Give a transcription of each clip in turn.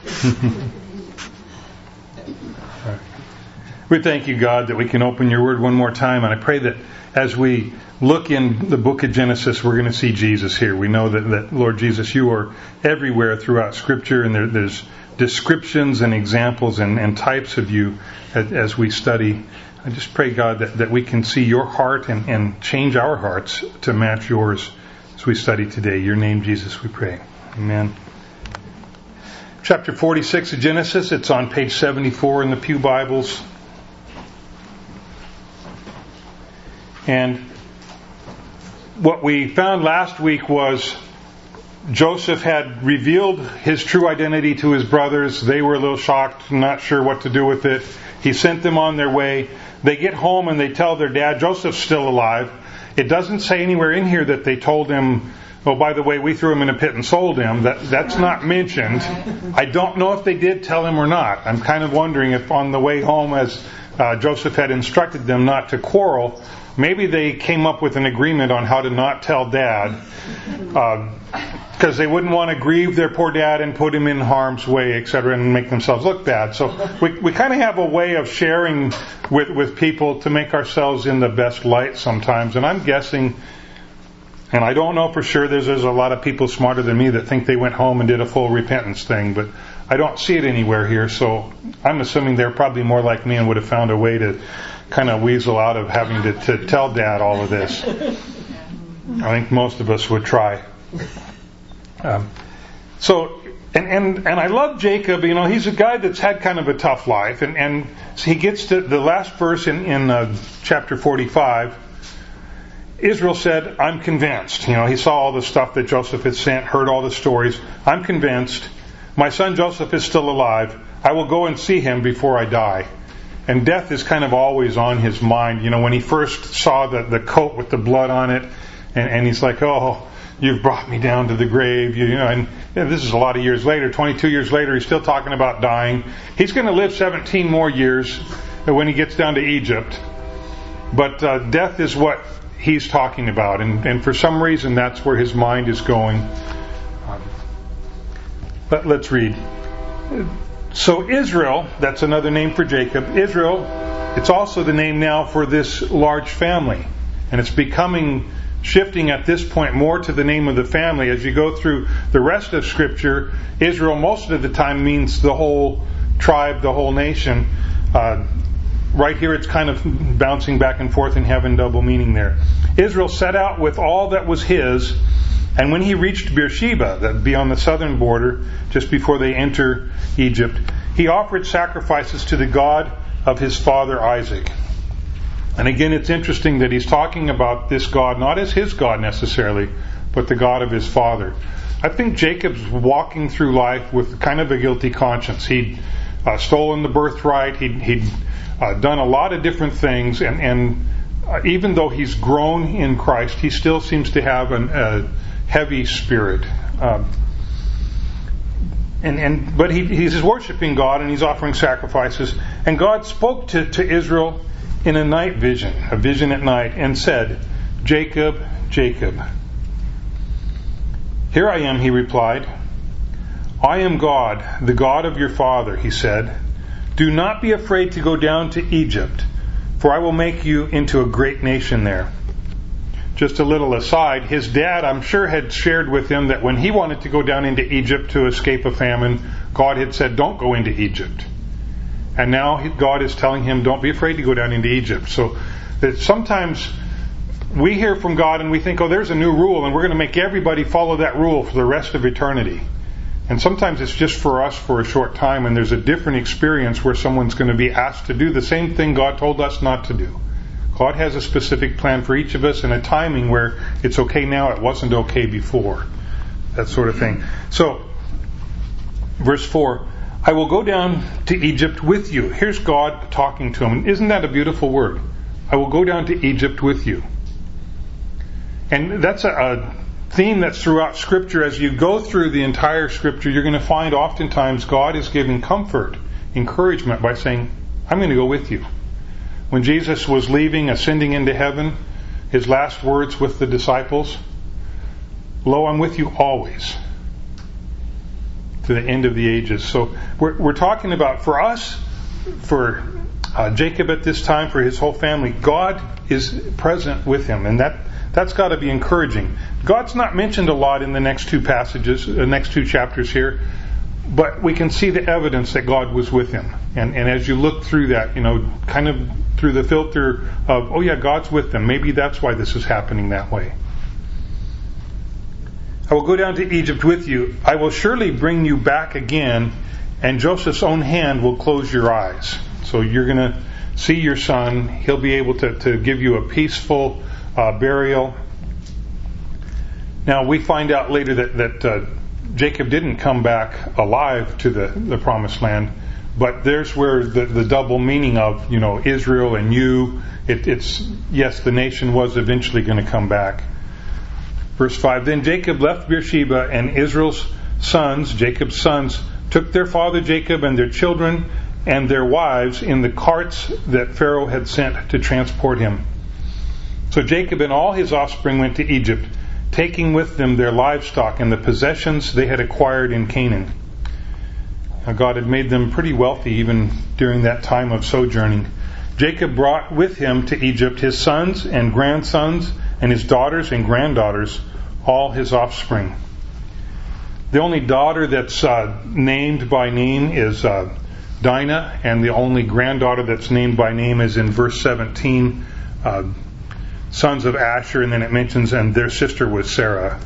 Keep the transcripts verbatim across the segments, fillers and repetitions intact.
We thank you, God, that we can open your word one more time. And I pray that as we look in the book of Genesis, we're going to see Jesus here. We know that, that Lord Jesus, you are everywhere throughout Scripture, and there, there's descriptions and examples and, and types of you as, as we study. I just pray, God, that, that we can see your heart and, and change our hearts to match yours as we study today. Your name, Jesus, we pray. Amen. Chapter forty-six of Genesis, it's on page seventy-four in the Pew Bibles. And what we found last week was Joseph had revealed his true identity to his brothers. They were a little shocked, not sure what to do with it. He sent them on their way. They get home and they tell their dad, Joseph's still alive. It doesn't say anywhere in here that they told him, oh, by the way, we threw him in a pit and sold him. That That's not mentioned. I don't know if they did tell him or not. I'm kind of wondering if on the way home, as uh, Joseph had instructed them not to quarrel, maybe they came up with an agreement on how to not tell Dad, because uh, they wouldn't want to grieve their poor dad and put him in harm's way, et cetera, and make themselves look bad. So we we kind of have a way of sharing with, with people to make ourselves in the best light sometimes. And I'm guessing, and I don't know for sure, there's, there's a lot of people smarter than me that think they went home and did a full repentance thing, but I don't see it anywhere here. So I'm assuming they're probably more like me and would have found a way to kind of weasel out of having to, to tell Dad all of this. I think most of us would try. Um, so, and, and and I love Jacob. You know, he's a guy that's had kind of a tough life, and and he gets to the last verse in in uh, chapter forty-five. Israel said, "I'm convinced." You know, he saw all the stuff that Joseph had sent, heard all the stories. "I'm convinced. My son Joseph is still alive. I will go and see him before I die." And death is kind of always on his mind. You know, when he first saw the, the coat with the blood on it, and, and he's like, oh, you've brought me down to the grave. You know, and you know, this is a lot of years later, twenty-two years later, he's still talking about dying. He's going to live seventeen more years when he gets down to Egypt. But uh, death is what he's talking about. And, and for some reason, that's where his mind is going. Um, but let's read. So Israel, that's another name for Jacob. Israel, it's also the name now for this large family. And it's becoming, shifting at this point more to the name of the family. As you go through the rest of Scripture, Israel most of the time means the whole tribe, the whole nation. Uh, right here it's kind of bouncing back and forth and having double meaning there. Israel set out with all that was his, and when he reached Beersheba, that would be on the southern border, just before they enter Egypt, he offered sacrifices to the God of his father Isaac. And again, it's interesting that he's talking about this God not as his God necessarily, but the God of his father. I think Jacob's walking through life with kind of a guilty conscience. He'd uh, stolen the birthright. He'd, he'd uh, done a lot of different things, and, and uh, even though he's grown in Christ, he still seems to have an, a heavy spirit. Um, and, and but he, he's worshiping God, and he's offering sacrifices. And God spoke to, to Israel in a night vision, a vision at night, and said, "Jacob, Jacob." "Here I am," he replied. "I am God, the God of your father," he said. "Do not be afraid to go down to Egypt, for I will make you into a great nation there." Just a little aside, his dad, I'm sure, had shared with him that when he wanted to go down into Egypt to escape a famine, God had said, "Don't go into Egypt." And now God is telling him, don't be afraid to go down into Egypt. So that sometimes we hear from God and we think, oh, there's a new rule, and we're going to make everybody follow that rule for the rest of eternity. And sometimes it's just for us for a short time, and there's a different experience where someone's going to be asked to do the same thing God told us not to do. God has a specific plan for each of us and a timing where it's okay now, it wasn't okay before. That sort of thing. So, verse four, "I will go down to Egypt with you." Here's God talking to him. Isn't that a beautiful word? I will go down to Egypt with you. And that's a, a theme that's throughout Scripture. As you go through the entire Scripture, you're going to find oftentimes God is giving comfort, encouragement by saying, I'm going to go with you. When Jesus was leaving, ascending into heaven, his last words with the disciples, "Lo, I'm with you always, to the end of the ages. So we're, we're talking about, for us, for uh, Jacob at this time, for his whole family, God is present with him, and that that's got to be encouraging. God's not mentioned a lot in the next two passages, the next two chapters here, but we can see the evidence that God was with him. And, and as you look through that, you know, kind of through the filter of, oh yeah, God's with them, maybe that's why this is happening that way. I will go down to Egypt with you. I will surely bring you back again, and Joseph's own hand will close your eyes. So you're going to see your son. He'll be able to, to give you a peaceful uh, burial. Now, we find out later that, that uh, Jacob didn't come back alive to the, the promised land, but there's where the, the double meaning of, you know, Israel and you, it, it's, yes, the nation was eventually going to come back. Verse five, then Jacob left Beersheba, and Israel's sons, Jacob's sons, took their father Jacob and their children and their wives in the carts that Pharaoh had sent to transport him. So Jacob and all his offspring went to Egypt, taking with them their livestock and the possessions they had acquired in Canaan. Now God had made them pretty wealthy even during that time of sojourning. Jacob brought with him to Egypt his sons and grandsons and his daughters and granddaughters, all his offspring. The only daughter that's uh, named by name is uh, Dinah, and the only granddaughter that's named by name is in verse seventeen, uh, sons of Asher, and then it mentions, and their sister was Sarah.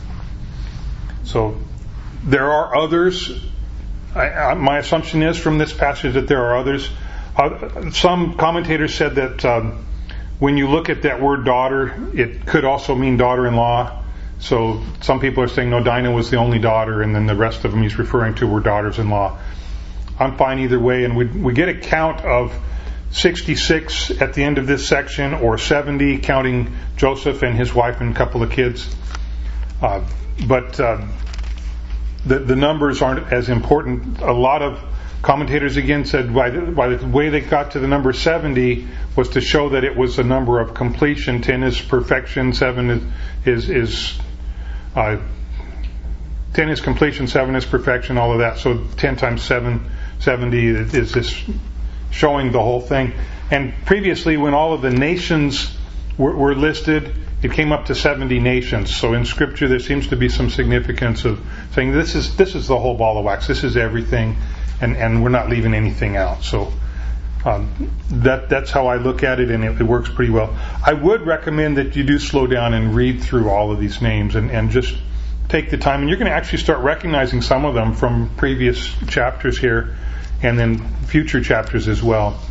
So there are others. I, I, my assumption is from this passage that there are others. Uh, some commentators said that um, when you look at that word daughter, it could also mean daughter-in-law. So some people are saying, no, Dinah was the only daughter, and then the rest of them he's referring to were daughters-in-law. I'm fine either way, and we, we get a count of sixty-six at the end of this section, or seventy, counting Joseph and his wife and a couple of kids. Uh, but uh, the, the numbers aren't as important. A lot of commentators again said by the, by the way they got to the number seventy was to show that it was a number of completion. ten is perfection, seven is is, is uh, ten is completion, seven is perfection, all of that. So ten times seven, seventy is this showing the whole thing. And previously, when all of the nations were, were listed, it came up to seventy nations. So in Scripture, there seems to be some significance of saying this is this is the whole ball of wax. This is everything. And, and we're not leaving anything out. So um, that that's how I look at it, and it, it works pretty well. I would recommend that you do slow down and read through all of these names and, and just take the time. And you're going to actually start recognizing some of them from previous chapters here and then future chapters as well.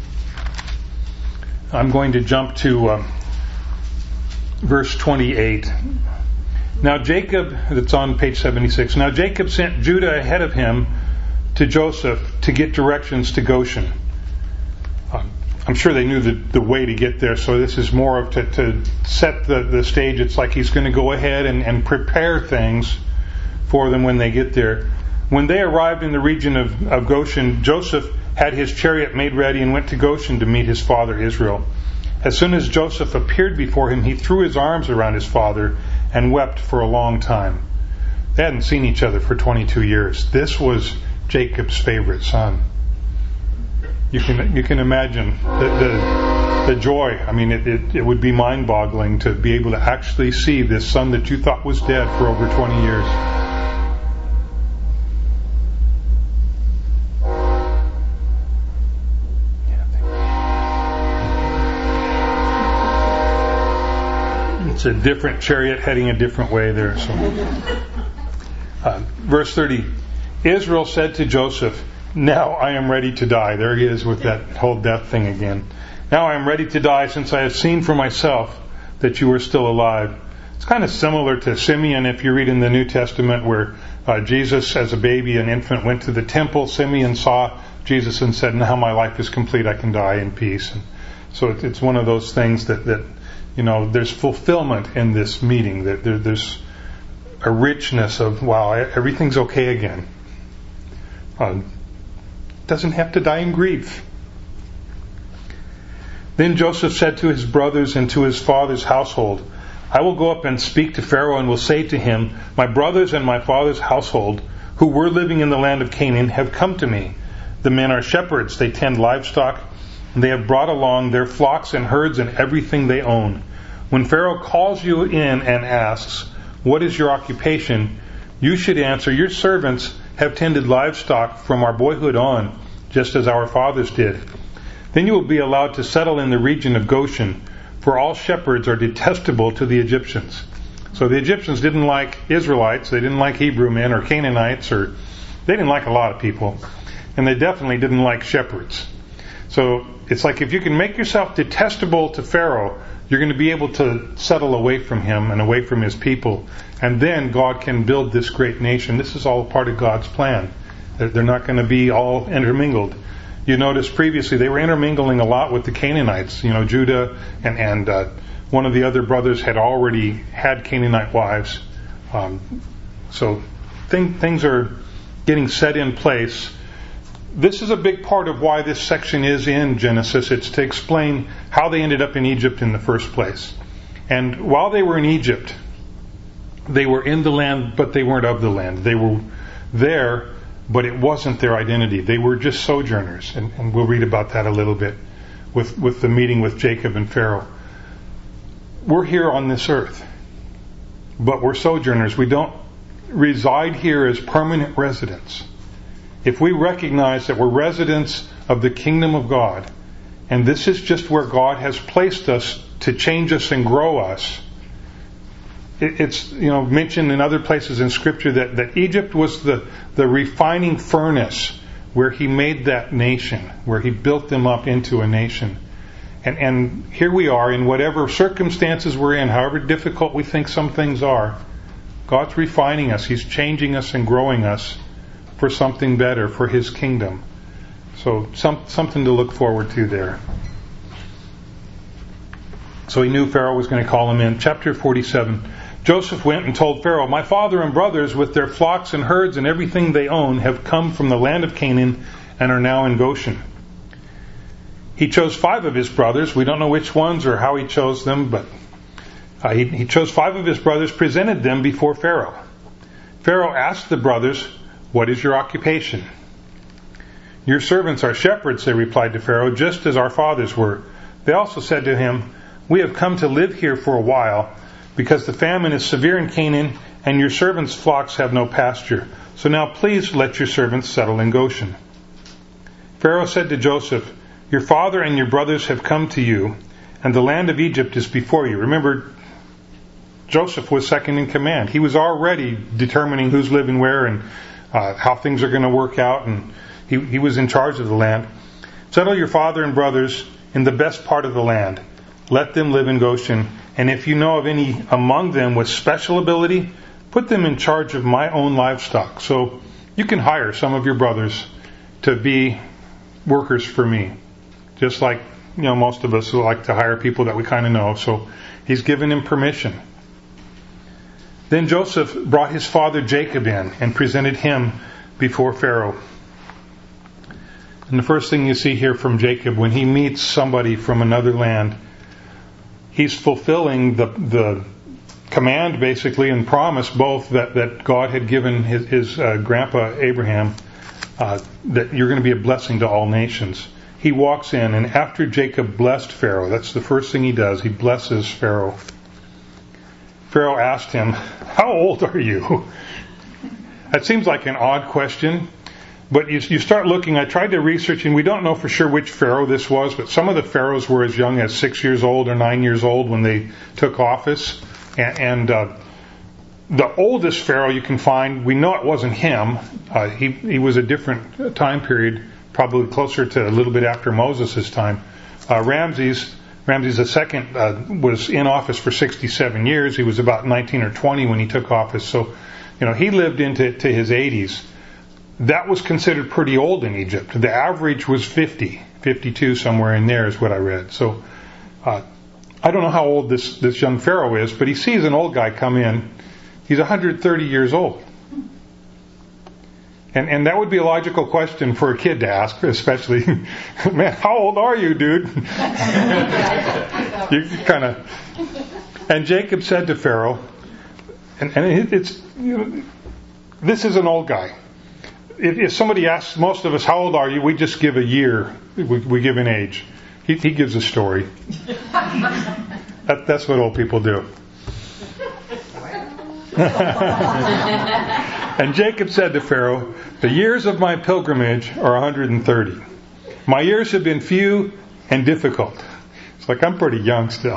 I'm going to jump to uh, verse twenty-eight. Now Jacob, that's on page seventy-six. Now Jacob sent Judah ahead of him to Joseph to get directions to Goshen. Uh, I'm sure they knew the, the way to get there, so this is more of to, to set the, the stage. It's like he's going to go ahead and, and prepare things for them when they get there. When they arrived in the region of, of Goshen, Joseph had his chariot made ready and went to Goshen to meet his father Israel. As soon as Joseph appeared before him, he threw his arms around his father and wept for a long time. They hadn't seen each other for twenty-two years. This was Jacob's favorite son. You can you can imagine the the, the joy. I mean, it, it, it would be mind-boggling to be able to actually see this son that you thought was dead for over twenty years. It's a different chariot heading a different way there. So, uh, verse thirty. Israel said to Joseph, now I am ready to die. There he is with that whole death thing again. Now I am ready to die, since I have seen for myself that you are still alive. It's kind of similar to Simeon, if you read in the New Testament, where uh, Jesus, as a baby, an infant, went to the temple. Simeon saw Jesus and said, now my life is complete. I can die in peace. And so it, it's one of those things that, that, you know, there's fulfillment in this meeting. That there, there's a richness of, wow, everything's okay again. Uh, doesn't have to die in grief. Then Joseph said to his brothers and to his father's household, I will go up and speak to Pharaoh and will say to him, my brothers and my father's household who were living in the land of Canaan have come to me. The men are shepherds. They tend livestock, and they have brought along their flocks and herds and everything they own. When Pharaoh calls you in and asks, 'What is your occupation?' you should answer, 'Your servants have tended livestock from our boyhood on, just as our fathers did.' Then you will be allowed to settle in the region of Goshen, for all shepherds are detestable to the Egyptians." So the Egyptians didn't like Israelites, they didn't like Hebrew men or Canaanites, or they didn't like a lot of people, and they definitely didn't like shepherds. So it's like if you can make yourself detestable to Pharaoh, you're going to be able to settle away from him and away from his people, and then God can build this great nation. This is all part of God's plan. They're not going to be all intermingled. You noticed previously they were intermingling a lot with the Canaanites. You know, Judah and, and uh, one of the other brothers had already had Canaanite wives. Um, so thing, things are getting set in place. This is a big part of why this section is in Genesis. It's to explain how they ended up in Egypt in the first place. And while they were in Egypt, they were in the land, but they weren't of the land. They were there, but it wasn't their identity. They were just sojourners. And, and we'll read about that a little bit with, with the meeting with Jacob and Pharaoh. We're here on this earth, but we're sojourners. We don't reside here as permanent residents. If we recognize that we're residents of the kingdom of God, and this is just where God has placed us to change us and grow us, it's, you know, mentioned in other places in Scripture that, that Egypt was the, the refining furnace where He made that nation, where He built them up into a nation. And, and here we are in whatever circumstances we're in, however difficult we think some things are, God's refining us. He's changing us and growing us for something better, for His kingdom. So some, something to look forward to there. So he knew Pharaoh was going to call him in. Chapter forty-seven. Joseph went and told Pharaoh, "My father and brothers with their flocks and herds and everything they own have come from the land of Canaan and are now in Goshen." He chose five of his brothers. We don't know which ones or how he chose them, but uh, he, he chose five of his brothers, presented them before Pharaoh. Pharaoh asked the brothers, "What is your occupation?" "Your servants are shepherds," they replied to Pharaoh, "just as our fathers were." They also said to him, "We have come to live here for a while, because the famine is severe in Canaan, and your servants' flocks have no pasture. So now please let your servants settle in Goshen." Pharaoh said to Joseph, "Your father and your brothers have come to you, and the land of Egypt is before you." Remember, Joseph was second in command. He was already determining who's living where and uh, how things are going to work out, and he, he was in charge of the land. "Settle your father and brothers in the best part of the land. Let them live in Goshen, and if you know of any among them with special ability, put them in charge of my own livestock." So you can hire some of your brothers to be workers for me. Just like, you know, most of us who like to hire people that we kind of know. So he's given him permission. Then Joseph brought his father Jacob in and presented him before Pharaoh. And the first thing you see here from Jacob, when he meets somebody from another land, he's fulfilling the the command, basically, and promise both that, that God had given his, his uh, grandpa Abraham, uh, that you're going to be a blessing to all nations. He walks in, and after Jacob blessed Pharaoh, that's the first thing he does, he blesses Pharaoh. Pharaoh asked him, "How old are you?" That seems like an odd question, but you, you start looking. I tried to research, and we don't know for sure which Pharaoh this was, but some of the Pharaohs were as young as six years old or nine years old when they took office. And, and uh, the oldest Pharaoh you can find, we know it wasn't him. Uh, he, he was a different time period, probably closer to a little bit after Moses' time. Uh, Ramses, Ramses the Second uh, was in office for sixty-seven years. He was about nineteen or twenty when he took office. So, you know, he lived into to his eighties. That was considered pretty old in Egypt. The average was fifty, fifty-two, somewhere in there is what I read. So, uh, I don't know how old this, this young Pharaoh is, but he sees an old guy come in. He's one hundred thirty years old. And and that would be a logical question for a kid to ask, especially, "Man, how old are you, dude?" You kind of. And Jacob said to Pharaoh, and, and it, it's, you know, this is an old guy. if, if somebody asks most of us, how old are you? We just give a year. We, we give an age. He, he gives a story. that, that's what old people do. And Jacob said to Pharaoh, the years of my pilgrimage are one hundred thirty. My years have been few and difficult. It's like I'm pretty young still.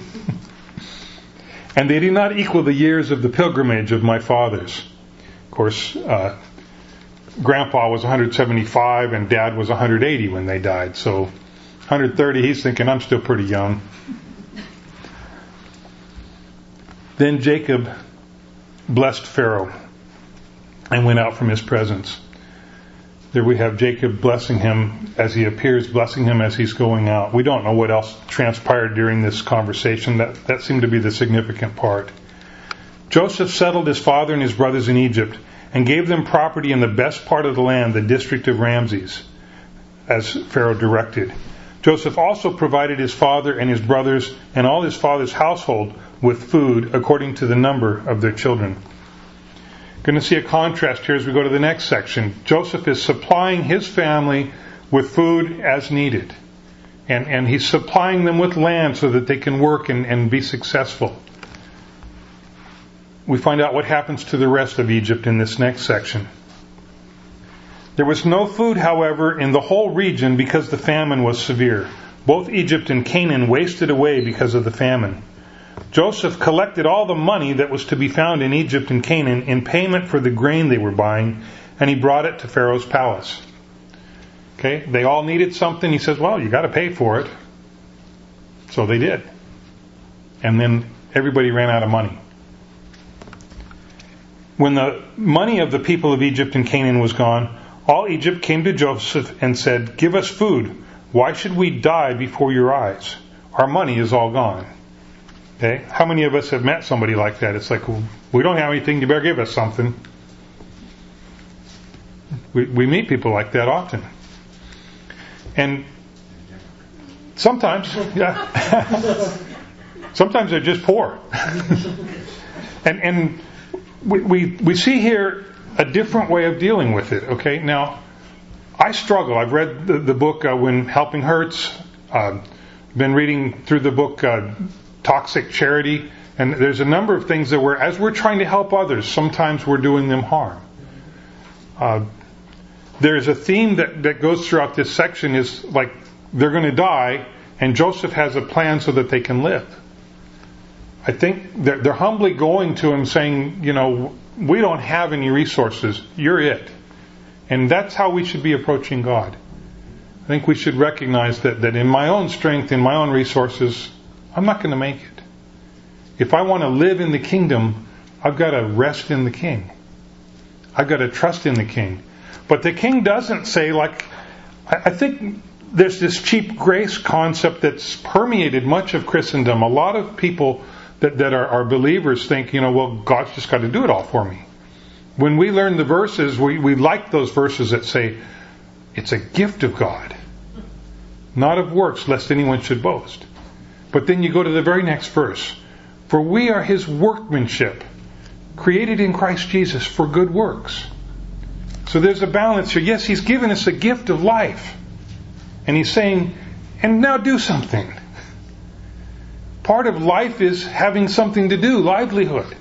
And they do not equal the years of the pilgrimage of my fathers. Of course, uh, Grandpa was one hundred seventy-five and Dad was one hundred eighty when they died. So one hundred thirty, he's thinking, I'm still pretty young. Then Jacob blessed Pharaoh and went out from his presence. There we have Jacob blessing him as he appears, blessing him as he's going out. We don't know what else transpired during this conversation. That, that seemed to be the significant part. Joseph settled his father and his brothers in Egypt and gave them property in the best part of the land, the district of Ramses, as Pharaoh directed. Joseph also provided his father and his brothers and all his father's household with food according to the number of their children. Going to see a contrast here as we go to the next section. Joseph is supplying his family with food as needed. And, and he's supplying them with land so that they can work and, and be successful. We find out what happens to the rest of Egypt in this next section. There was no food, however, in the whole region because the famine was severe. Both Egypt and Canaan wasted away because of the famine. Joseph collected all the money that was to be found in Egypt and Canaan in payment for the grain they were buying, and he brought it to Pharaoh's palace. Okay, they all needed something. He says, well, you got to pay for it. So they did. And then everybody ran out of money. When the money of the people of Egypt and Canaan was gone, all Egypt came to Joseph and said, give us food. Why should we die before your eyes? Our money is all gone. Okay? How many of us have met somebody like that? It's like, well, we don't have anything, you better give us something. We, we meet people like that often. And sometimes, yeah, sometimes they're just poor. and and we, we we see here a different way of dealing with it. Okay, now I struggle. I've read the, the book uh, When Helping Hurts. Uh, been reading through the book uh, Toxic Charity, and there's a number of things that we're, as we're trying to help others, sometimes we're doing them harm. Uh, there's a theme that, that goes throughout this section is like they're going to die, and Joseph has a plan so that they can live. I think they're, they're humbly going to him saying, you know, we don't have any resources, you're it. And that's how we should be approaching God. I think we should recognize that, that in my own strength, in my own resources, I'm not going to make it. If I want to live in the kingdom, I've got to rest in the King. I've got to trust in the King. But the King doesn't say, like, I think there's this cheap grace concept that's permeated much of Christendom. A lot of people that, that are, are believers think, you know, well, God's just got to do it all for me. When we learn the verses, we, we like those verses that say, it's a gift of God, not of works, lest anyone should boast. But then you go to the very next verse. For we are His workmanship, created in Christ Jesus for good works. So there's a balance here. Yes, He's given us a gift of life. And He's saying, and now do something. Part of life is having something to do, livelihood.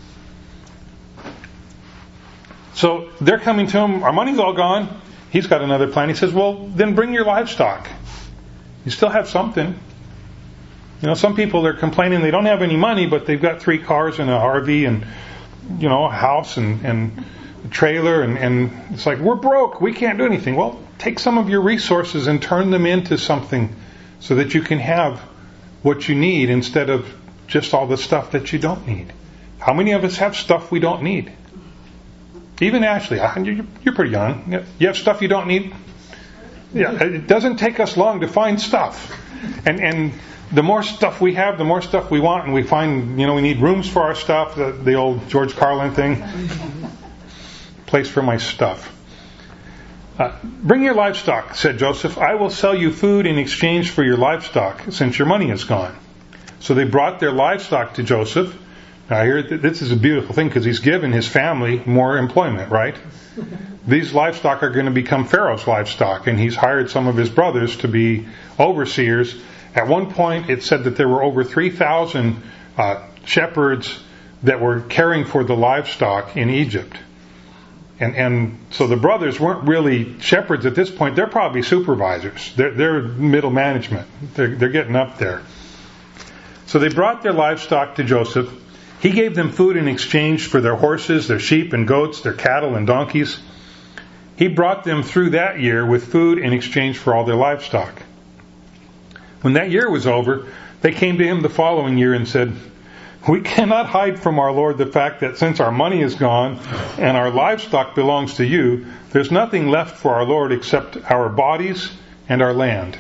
So they're coming to Him, our money's all gone. He's got another plan. He says, well, then bring your livestock. You still have something. You know, some people are complaining they don't have any money, but they've got three cars and an R V and, you know, a house and, and a trailer. And, and it's like, we're broke. We can't do anything. Well, take some of your resources and turn them into something so that you can have what you need instead of just all the stuff that you don't need. How many of us have stuff we don't need? Even Ashley, you're pretty young. You have stuff you don't need? Yeah, it doesn't take us long to find stuff. And and the more stuff we have, the more stuff we want, and we find, you know, we need rooms for our stuff, the, the old George Carlin thing. Place for my stuff. Uh, bring your livestock, said Joseph. I will sell you food in exchange for your livestock, since your money is gone. So they brought their livestock to Joseph. Now here, this is a beautiful thing because he's given his family more employment, right? These livestock are going to become Pharaoh's livestock, and he's hired some of his brothers to be overseers. At one point, it said that there were over three thousand uh, shepherds that were caring for the livestock in Egypt. And, and so the brothers weren't really shepherds at this point. They're probably supervisors. They're, they're middle management. They're, they're getting up there. So they brought their livestock to Joseph. He gave them food in exchange for their horses, their sheep and goats, their cattle and donkeys. He brought them through that year with food in exchange for all their livestock. When that year was over, they came to him the following year and said, "We cannot hide from our Lord the fact that since our money is gone and our livestock belongs to you, there's nothing left for our Lord except our bodies and our land.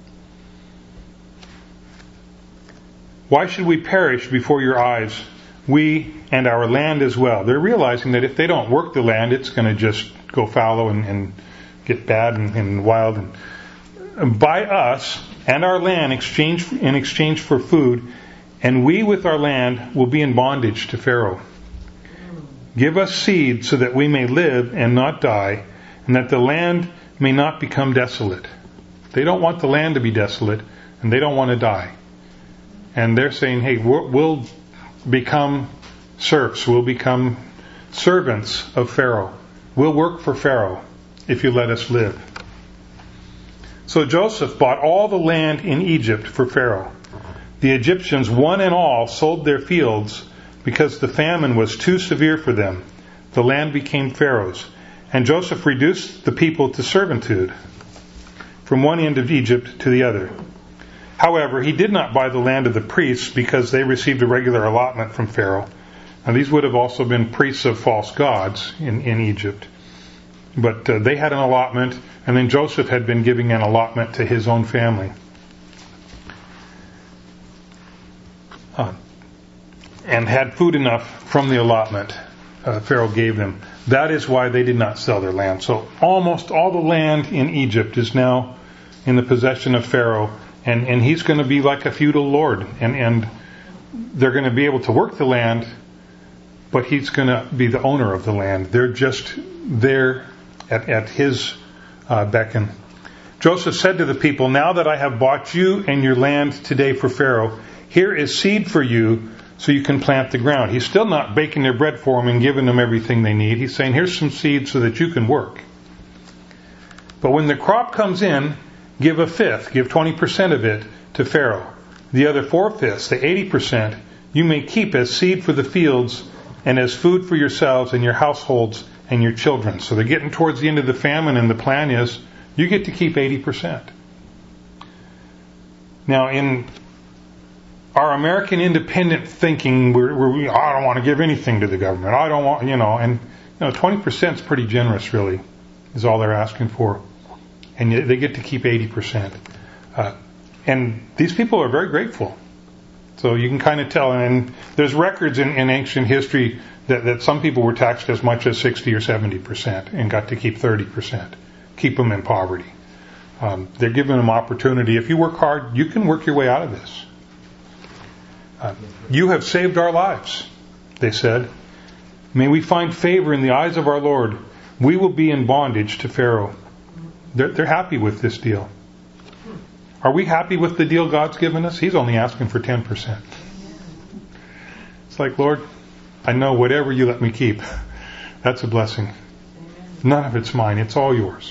Why should we perish before your eyes, we and our land as well?" They're realizing that if they don't work the land, it's going to just go fallow and, and get bad and, and wild. And buy us and our land exchange in exchange for food, and we with our land will be in bondage to Pharaoh. Give us seed so that we may live and not die, and that the land may not become desolate. They don't want the land to be desolate, and they don't want to die. And they're saying, hey, we'll become serfs. We'll become servants of Pharaoh. We'll work for Pharaoh if you let us live. So Joseph bought all the land in Egypt for Pharaoh. The Egyptians, one and all, sold their fields because the famine was too severe for them. The land became Pharaoh's. And Joseph reduced the people to servitude from one end of Egypt to the other. However, he did not buy the land of the priests because they received a regular allotment from Pharaoh. Now, these would have also been priests of false gods in, in Egypt. But uh, they had an allotment, and then Joseph had been giving an allotment to his own family. Uh, and had food enough from the allotment uh, Pharaoh gave them. That is why they did not sell their land. So almost all the land in Egypt is now in the possession of Pharaoh. And, and he's going to be like a feudal lord. And, and they're going to be able to work the land, but he's going to be the owner of the land. They're just there at, at his uh, beckon. Joseph said to the people, "Now that I have bought you and your land today for Pharaoh, here is seed for you so you can plant the ground." He's still not baking their bread for them and giving them everything they need. He's saying, here's some seed so that you can work. But when the crop comes in, give a fifth, give twenty percent of it to Pharaoh. The other four-fifths, the eighty percent, you may keep as seed for the fields and as food for yourselves and your households and your children. So they're getting towards the end of the famine, and the plan is you get to keep eighty percent. Now, in our American independent thinking, we're, we're, I don't want to give anything to the government. I don't want, you know, and you know, twenty percent is pretty generous, really, is all they're asking for. And yet they get to keep eighty percent. Uh, and these people are very grateful. So you can kind of tell. And there's records in, in ancient history that, that some people were taxed as much as sixty or seventy percent and got to keep thirty percent. Keep them in poverty. Um, they're giving them opportunity. If you work hard, you can work your way out of this. Uh, you have saved our lives, they said. May we find favor in the eyes of our Lord. We will be in bondage to Pharaoh. They're, they're happy with this deal. Are we happy with the deal God's given us? He's only asking for ten percent. It's like, Lord, I know whatever you let me keep, that's a blessing. None of it's mine. It's all yours.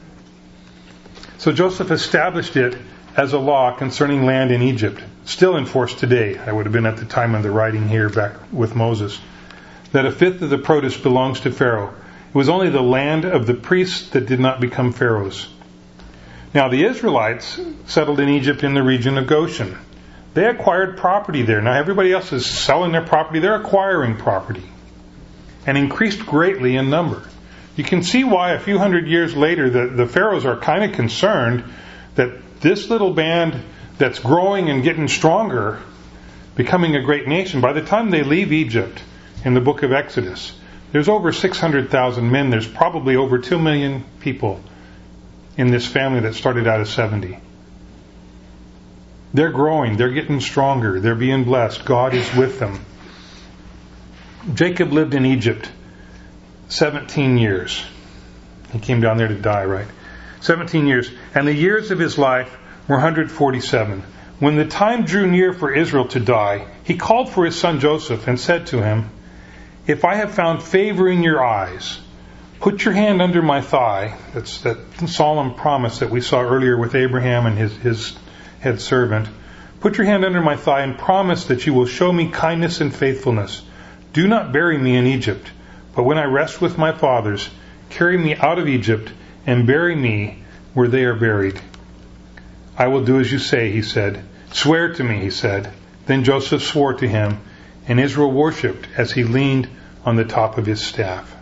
So Joseph established it as a law concerning land in Egypt, still in force today. I would have been at the time of the writing here back with Moses, that a fifth of the produce belongs to Pharaoh. It was only the land of the priests that did not become Pharaoh's. Now the Israelites settled in Egypt in the region of Goshen. They acquired property there. Now everybody else is selling their property. They're acquiring property. And increased greatly in number. You can see why a few hundred years later the, the pharaohs are kind of concerned that this little band that's growing and getting stronger, becoming a great nation, by the time they leave Egypt in the book of Exodus, there's over six hundred thousand men. There's probably over two million people in this family that started out as seventy. They're growing. They're getting stronger. They're being blessed. God is with them. Jacob lived in Egypt seventeen years. He came down there to die, right? seventeen years. And the years of his life were one hundred forty-seven. When the time drew near for Israel to die, he called for his son Joseph and said to him, "If I have found favor in your eyes, put your hand under my thigh." That's that solemn promise that we saw earlier with Abraham and his, his head servant. "Put your hand under my thigh and promise that you will show me kindness and faithfulness. Do not bury me in Egypt, but when I rest with my fathers, carry me out of Egypt and bury me where they are buried." "I will do as you say," he said. "Swear to me," he said. Then Joseph swore to him, and Israel worshipped as he leaned on the top of his staff.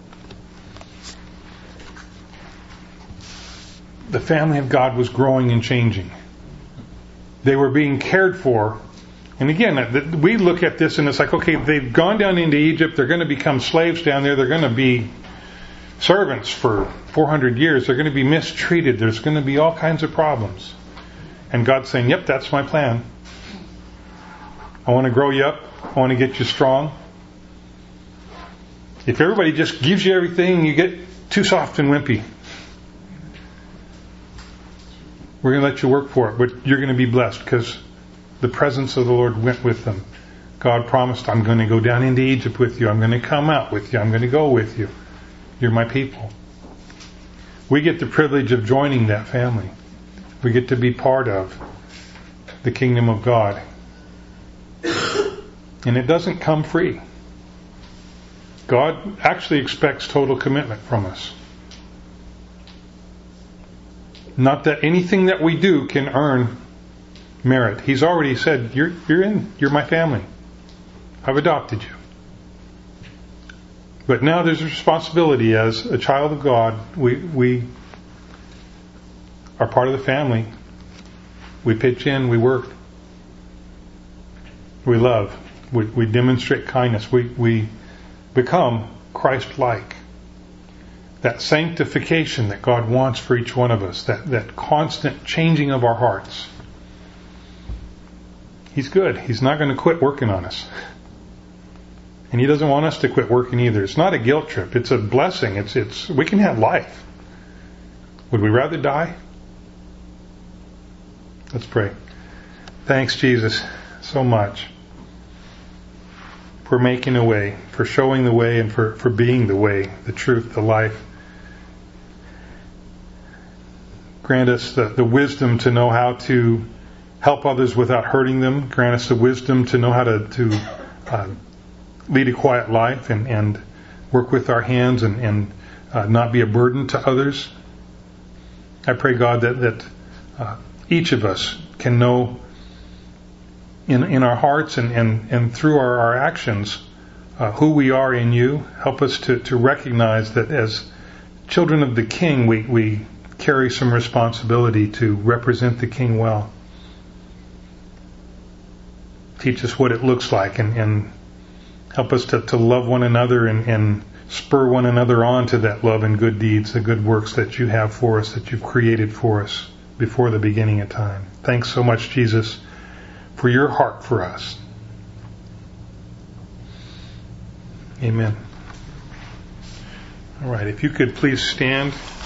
The family of God was growing and changing. They were being cared for. And again, we look at this and it's like, okay, they've gone down into Egypt. They're going to become slaves down there. They're going to be servants for four hundred years. They're going to be mistreated. There's going to be all kinds of problems. And God's saying, yep, that's my plan. I want to grow you up. I want to get you strong. If everybody just gives you everything, you get too soft and wimpy. We're going to let you work for it, but you're going to be blessed because the presence of the Lord went with them. God promised, I'm going to go down into Egypt with you. I'm going to come out with you. I'm going to go with you. You're my people. We get the privilege of joining that family. We get to be part of the kingdom of God. And it doesn't come free. God actually expects total commitment from us. Not that anything that we do can earn merit. He's already said, you're, you're in, you're my family. I've adopted you. But now there's a responsibility as a child of God. We, we are part of the family. We pitch in, we work. We love. We, we demonstrate kindness. We, we become Christ-like. That sanctification that God wants for each one of us, that, that constant changing of our hearts. He's good. He's not going to quit working on us. And He doesn't want us to quit working either. It's not a guilt trip. It's a blessing. It's, it's, we can have life. Would we rather die? Let's pray. Thanks, Jesus, so much for making a way, for showing the way, and for, for being the way, the truth, the life. Grant us the, the wisdom to know how to help others without hurting them. Grant us the wisdom to know how to, to uh, lead a quiet life and, and work with our hands and, and uh, not be a burden to others. I pray, God, that, that uh, each of us can know in, in our hearts and, and, and through our, our actions uh, who we are in You. Help us to, to recognize that as children of the King, we, we carry some responsibility to represent the King well. Teach us what it looks like and, and help us to, to love one another and, and spur one another on to that love and good deeds, the good works that You have for us, that You've created for us before the beginning of time. Thanks so much, Jesus, for Your heart for us. Amen. All right, if you could please stand.